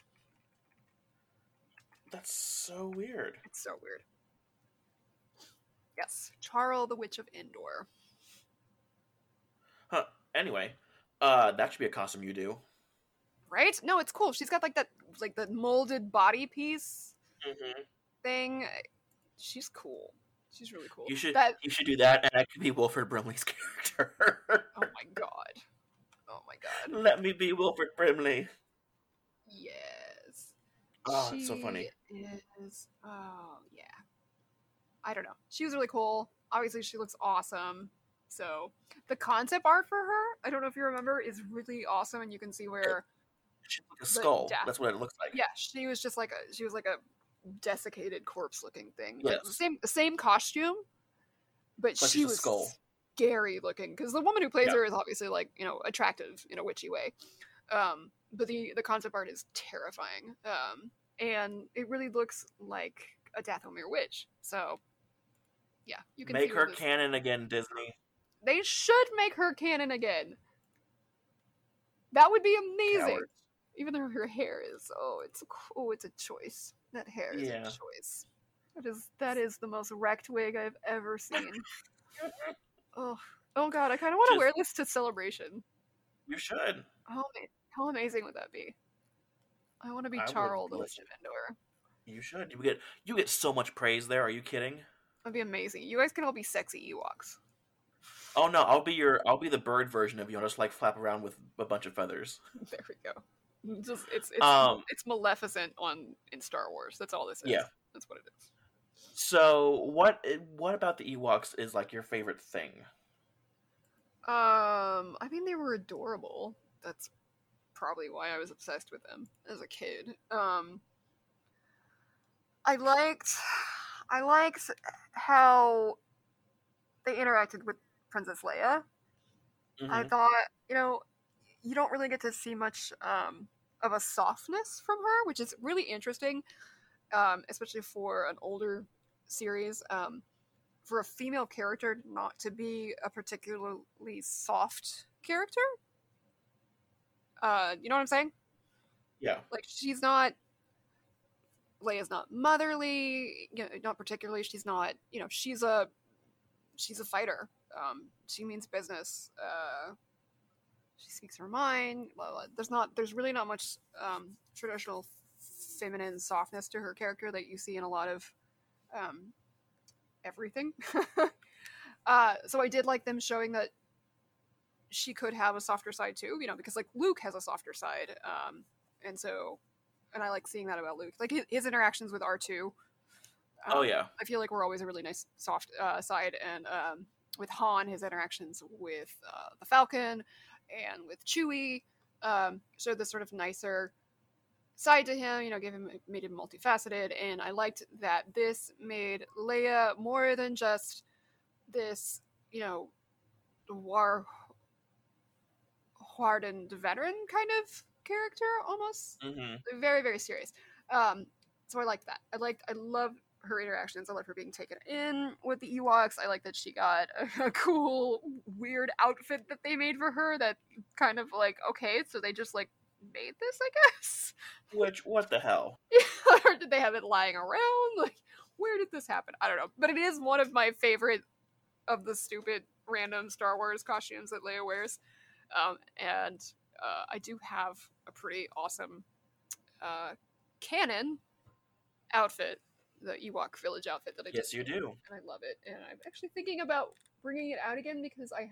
That's so weird. It's so weird. Yes, Charl, the Witch of Endor. Huh. Anyway, that should be a costume you do. Right? No, it's cool. She's got like that, like the molded body piece thing. She's cool. She's really cool. You should do that, and I could be Wilford Brimley's character. Oh my god. Oh my god. Let me be Wilford Brimley. Yes. Oh, it's so funny. Oh yeah. I don't know. She was really cool. Obviously, she looks awesome. So the concept art for her, I don't know if you remember, is really awesome, and you can see where She's like a skull. That's what it looks like. Yeah, she was like a desiccated corpse-looking thing. Yes. Like the same costume, but she was skull. Scary looking because the woman who plays her is obviously like attractive in a witchy way. But the concept art is terrifying. And it really looks like a Dathomir witch. So yeah, you can make her canon again, Disney. They should make her canon again. That would be amazing. Cowards. Even though her hair is it's a choice. That hair is a choice. That is the most wrecked wig I've ever seen. Oh god, I kind of want to wear this to Celebration. You should. How amazing would that be? I want to be Charl, the Witch of Endor. You should. You get so much praise there. Are you kidding? That'd be amazing. You guys can all be sexy Ewoks. Oh no, I'll be the bird version of you. I'll just like flap around with a bunch of feathers. There we go. It's Maleficent in Star Wars. That's all this is. Yeah, that's what it is. So what about the Ewoks is like your favorite thing? I mean they were adorable. That's probably why I was obsessed with them as a kid. I liked how they interacted with Princess Leia. Mm-hmm. I thought, you don't really get to see much of a softness from her, which is really interesting, especially for an older series. For a female character not to be a particularly soft character. You know what I'm saying? Yeah. Like, Leia's not motherly, not particularly. She's not, she's a fighter. She means business. She speaks her mind. Well, there's really not much traditional feminine softness to her character that you see in a lot of everything. So I did like them showing that she could have a softer side too, because like Luke has a softer side. And I like seeing that about Luke. Like his interactions with R2. I feel like we're always a really nice soft side. And with Han, his interactions with the Falcon and with Chewie showed this sort of nicer side to him, made him multifaceted. And I liked that this made Leia more than just this, hardened veteran kind of character, almost. Mm-hmm. Very, very serious. So I liked that. I love her interactions. I love her being taken in with the Ewoks. I like that she got a cool, weird outfit that they made for her that kind of like, okay, so they just like made this, I guess. Which, what the hell? Or did they have it lying around? Like, where did this happen? I don't know. But it is one of my favorite of the stupid random Star Wars costumes that Leia wears. And I do have a pretty awesome canon outfit, the Ewok village outfit that I Yes, just you made, do. and I love it. And I'm actually thinking about bringing it out again because I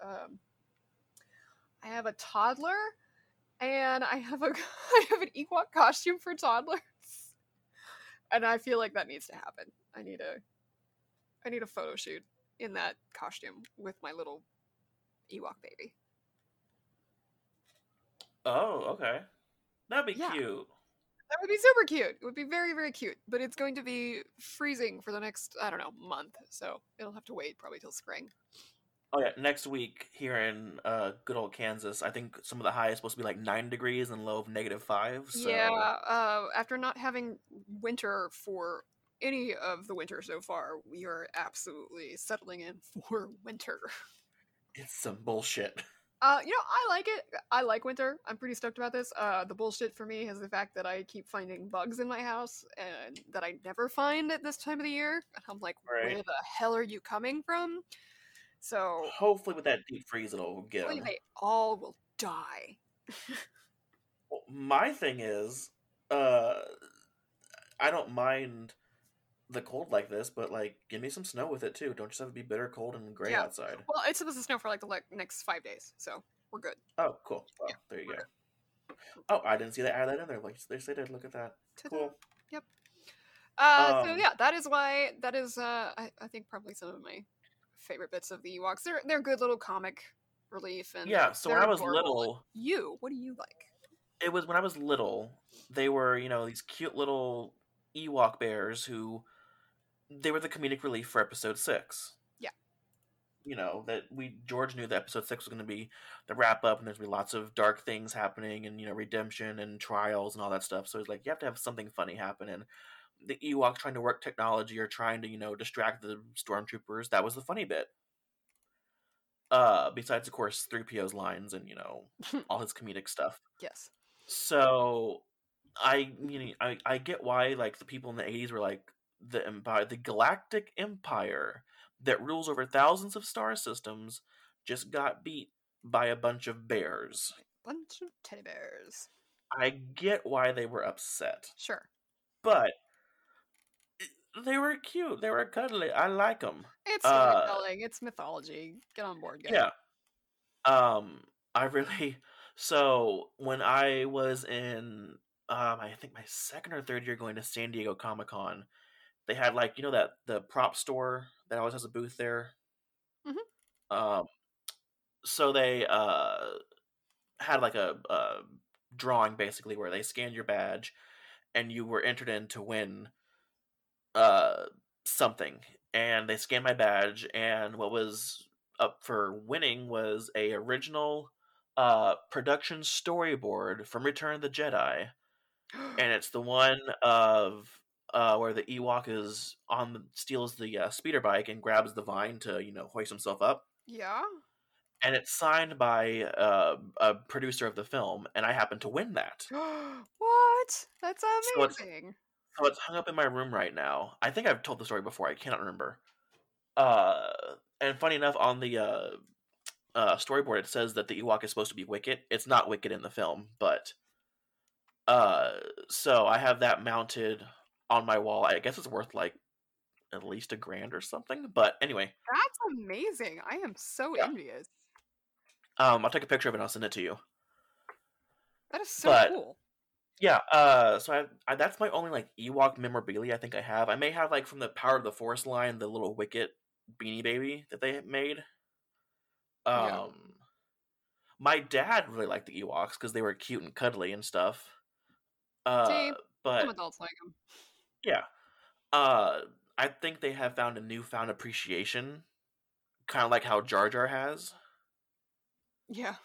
have a toddler, and I have an Ewok costume for toddlers, and I feel like that needs to happen. I need a photo shoot in that costume with my little Ewok baby. Oh, okay. That'd be Yeah. cute. That would be super cute. It would be very, very cute. But it's going to be freezing for the next, I don't know, month. So it'll have to wait probably till spring. Oh yeah, next week here in good old Kansas, I think some of the high is supposed to be like 9 degrees and low of -5. So Yeah, after not having winter for any of the winter so far, we are absolutely settling in for winter. it's some bullshit. I like it. I like winter. I'm pretty stoked about this. The bullshit for me is the fact that I keep finding bugs in my house and that I never find at this time of the year. And I'm like, Right. where the hell are you coming from? So Hopefully with that deep freeze it'll get hopefully them. they all will die. Well, my thing is, I don't mind the cold like this, but like, give me some snow with it too. Don't just have to be bitter cold and gray Yeah. outside. Well, it's supposed to snow for like the next 5 days, so we're good. Oh, cool. Well, Yeah, there you we're go. good. Oh, I didn't see that add that in there. Like they said, look at that. Ta-da. Cool. Yep. So yeah, that is I think probably some of my favorite bits of the Ewoks. They're good little comic relief, and Yeah. So when they're I was adorable. little, What do you like? it was when I was little. They were, these cute little Ewok bears who they were the comedic relief for episode 6. Yeah. That George knew that episode 6 was going to be the wrap up, and there's going to be lots of dark things happening, and redemption and trials and all that stuff. So it's like you have to have something funny happen, and the Ewoks trying to work technology or trying to distract the stormtroopers, that was the funny bit. Besides, of course, 3PO's lines and all his comedic stuff. Yes. So I get why like the people in the 80s were like the empire, the galactic empire that rules over thousands of star systems just got beat by a bunch of bears. Bunch of teddy bears. I get why they were upset. Sure. But they were cute. They were cuddly. I like them. It's storytelling. It's mythology. Get on board, guys. Yeah. I really. So when I was in, I think my second or third year going to San Diego Comic-Con, they had like that the prop store that always has a booth there. Mm-hmm. So they had like a drawing basically where they scanned your badge, and you were entered in to win something. And they scanned my badge, and what was up for winning was a original production storyboard from Return of the Jedi, and it's the one of where the Ewok is steals the speeder bike and grabs the vine to hoist himself up. Yeah. And it's signed by a producer of the film, and I happen to win that. What? That's amazing. So it's hung up in my room right now. I think I've told the story before. I cannot remember. And funny enough, on the storyboard, it says that the Ewok is supposed to be Wicket. It's not Wicket in the film, but so I have that mounted on my wall. I guess it's worth like at least $1,000 or something. But anyway, that's amazing. I am so envious. I'll take a picture of it and I'll send it to you. That is so cool. Yeah, so I that's my only like Ewok memorabilia I think I have. I may have like from the Power of the Force line, the little Wicket Beanie Baby that they made. My dad really liked the Ewoks because they were cute and cuddly and stuff. But some adults like them. Yeah. I think they have found a newfound appreciation, kind of like how Jar Jar has. Yeah.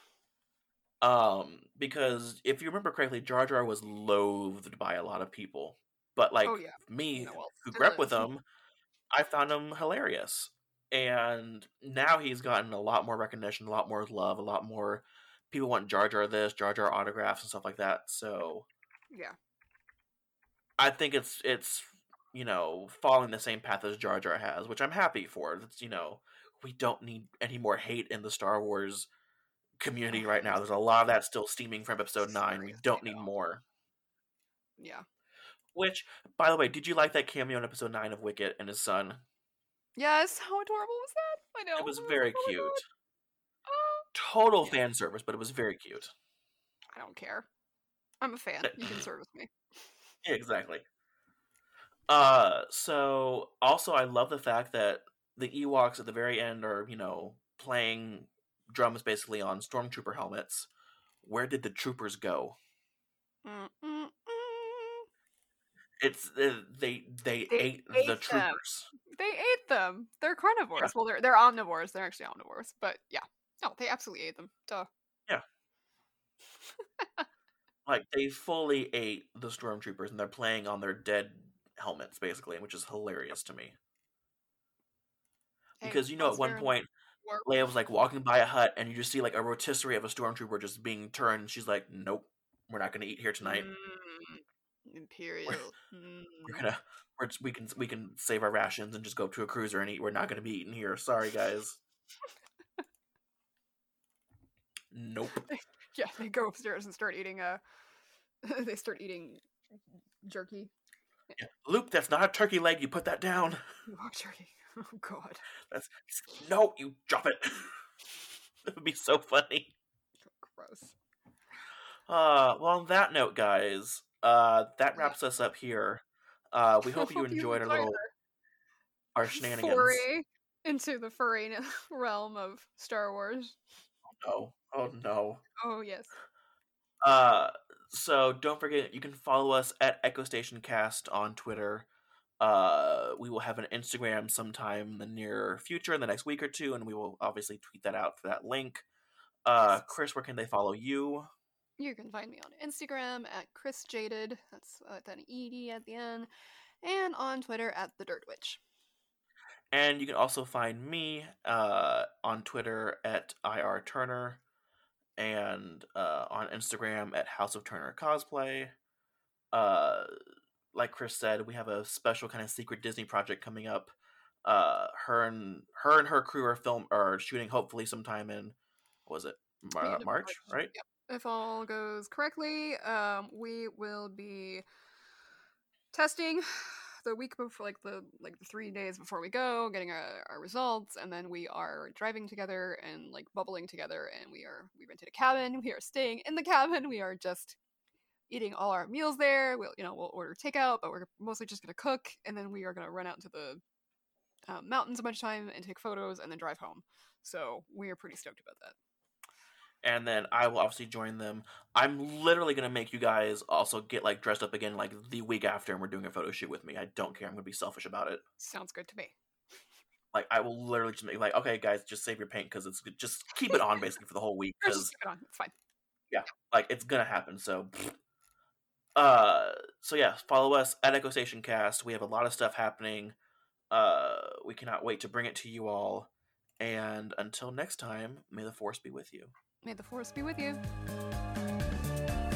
Because if you remember correctly, Jar Jar was loathed by a lot of people. But like me, who grew up with him, I found him hilarious. And now he's gotten a lot more recognition, a lot more love, a lot more people want Jar Jar this, Jar Jar autographs and stuff like that. So yeah, I think it's following the same path as Jar Jar has, which I'm happy for. That's we don't need any more hate in the Star Wars community right now. There's a lot of that still steaming from episode 9. We don't need more. Yeah. Which, by the way, did you like that cameo in episode 9 of Wicket and his son? Yes, how adorable was that? I know. It was very Oh my cute. God. Total fan service, but it was very cute. I don't care. I'm a fan. You can service me. Yeah, exactly. So also I love the fact that the Ewoks at the very end are, playing drums basically on stormtrooper helmets. Where did the troopers go? It's they ate the troopers. They ate them. They're carnivores. Yeah. Well, they're omnivores. They're actually omnivores. But yeah, no, they absolutely ate them. Duh. Yeah. Like they fully ate the stormtroopers, and they're playing on their dead helmets, basically, which is hilarious to me. Because at one point, Leia was like walking by a hut, and you just see like a rotisserie of a stormtrooper just being turned. And she's like, "Nope, we're not going to eat here tonight. Imperial. We can save our rations and just go up to a cruiser and eat. We're not going to be eating here. Sorry, guys." Nope. Yeah, they go upstairs and start eating. They start eating jerky. Yeah. Luke, that's not a turkey leg. You put that down. Oh, jerky. Oh God. No, you drop it. That would be so funny. Gross. Well, on that note, guys, that wraps us up here. We hope you enjoyed our shenanigans. Foray into the furry realm of Star Wars. Oh no. Oh yes. So don't forget, you can follow us at Echo Station Cast on Twitter. We will have an Instagram sometime in the near future, in the next week or two, and we will obviously tweet that out for that link. Chris, where can they follow you? You can find me on Instagram at Chris Jaded. That's with an ED at the end, and on Twitter at The Dirt Witch. And you can also find me on Twitter at IR Turner, and on Instagram at House of Turner Cosplay. Like Chris said, we have a special kind of secret Disney project coming up. Her and her crew are shooting hopefully sometime in, what was it, March, right? Yep. If all goes correctly, we will be testing the week before, like the 3 days before we go, getting our results, and then we are driving together and like bubbling together, and we rented a cabin. We are staying in the cabin. We are just eating all our meals there. We'll order takeout, but we're mostly just gonna cook, and then we are gonna run out into the mountains a bunch of time and take photos, and then drive home. So we are pretty stoked about that. And then I will obviously join them. I'm literally going to make you guys also get like dressed up again like the week after, and we're doing a photo shoot with me. I don't care. I'm going to be selfish about it. Sounds good to me. Like, I will literally just make like, okay, guys, just save your paint because it's just keep it on basically for the whole week. Just keep it on. It's fine. Yeah, like it's going to happen. So yeah, follow us at Echo Station Cast. We have a lot of stuff happening. We cannot wait to bring it to you all. And until next time, may the Force be with you. May the Force be with you.